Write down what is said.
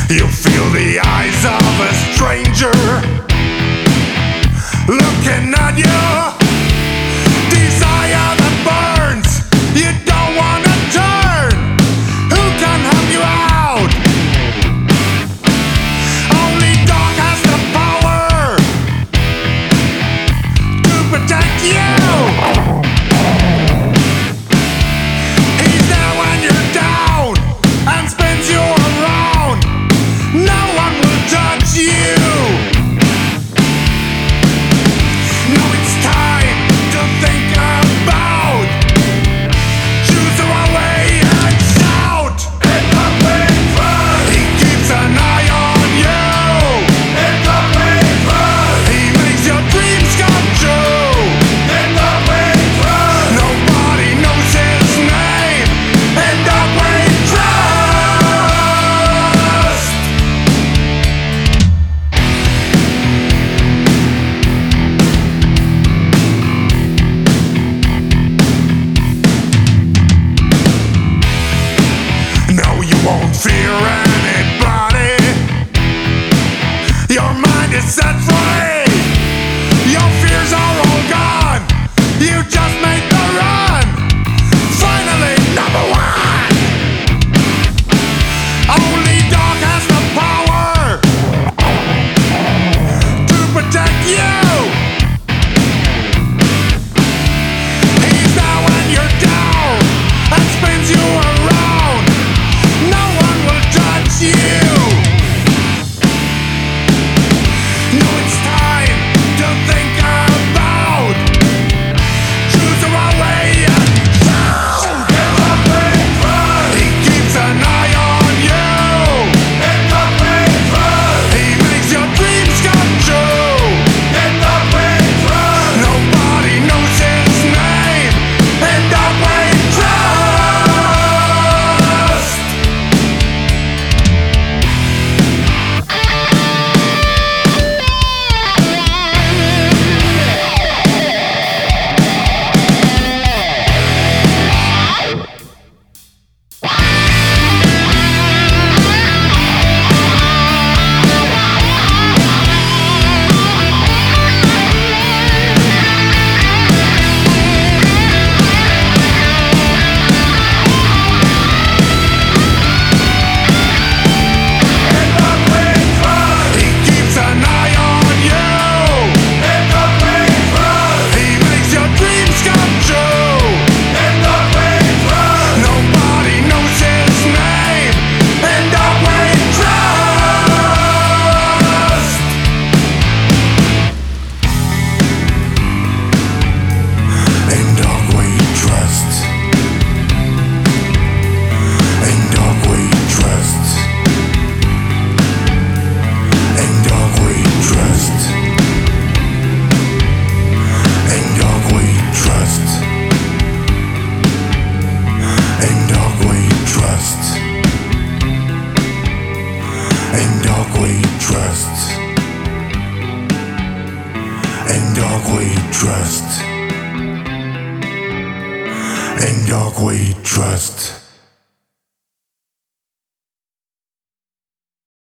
You feel the eyes of a stranger looking at you. Desire that burns, you don't wanna turn. Who can help you out? Only dog has the power to protect you. He's there when you're down and spins you around. No one will touch you. Now it's time to think about. Choose the right way and shout. In the river, he keeps an eye on you. In the river, he makes your dreams come true. In the river, nobody knows his name. In the way trust. No, you won't fear anybody. Your mind is set free. Your fears are all gone. You just made the run. Finally, number one. Only dog has the power to protect you. He's there when you're down and spins you around. No one will touch you. No, it's time to think about. Choose the right way and shout. In the river, he keeps an eye on you. In the river, he makes your dreams come true. In the river, nobody knows his name. In the way trust. He keeps an eye on you. In the river, he makes your dreams come true. In the river, nobody knows his name. In the way trust. In dog we trust. In dog we trust. In dog we trust. In dog we trust. In dog we trust. In dog we trust. In dog we trust. In dog we trust.